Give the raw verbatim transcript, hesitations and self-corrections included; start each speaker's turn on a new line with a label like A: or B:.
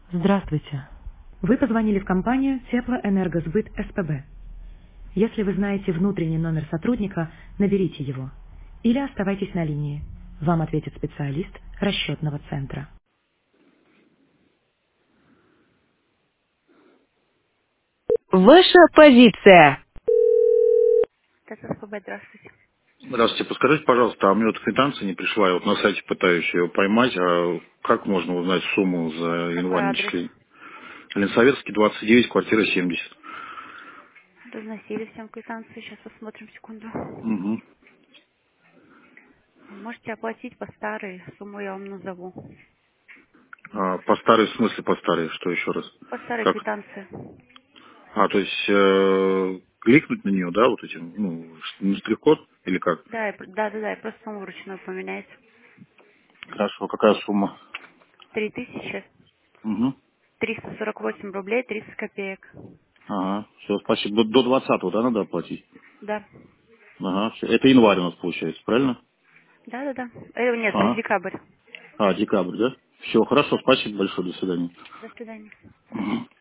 A: Здравствуйте. Вы позвонили в компанию Теплоэнергосбыт СПБ. Если вы знаете внутренний номер сотрудника, наберите его. Или оставайтесь на линии. Вам ответит специалист расчетного центра. Ваша позиция. ТСПБ, здравствуйте.
B: Здравствуйте, подскажите, пожалуйста, а мне вот квитанция не пришла, я вот на сайте пытаюсь ее поймать, а как можно узнать сумму за
A: Какой
B: январь
A: адрес?
B: начисления? Ленсоветский, двадцать девять, квартира семьдесят.
A: Разносили всем квитанции. Сейчас посмотрим, секунду.
B: Угу.
A: Можете оплатить по старой, сумму я вам назову.
B: А, по старой, в смысле по старой, что еще раз?
A: По старой
B: Как?
A: квитанции.
B: А, то есть э, кликнуть на нее, да, вот этим, ну, ш- на штрих-код или как?
A: Да, и пр- да, да, да, и просто сумму вручную поменяйте.
B: Хорошо, какая сумма?
A: Три тысячи
B: Угу.
A: триста сорок восемь рублей тридцать копеек.
B: Ага, все, спасибо. До, до двадцатого, да, надо оплатить?
A: Да.
B: Ага, все. Это январь у нас получается, правильно?
A: Да, да, да. Э, нет,
B: Ага.
A: декабрь.
B: А, декабрь, да? Все, хорошо, спасибо большое, до свидания.
A: До свидания.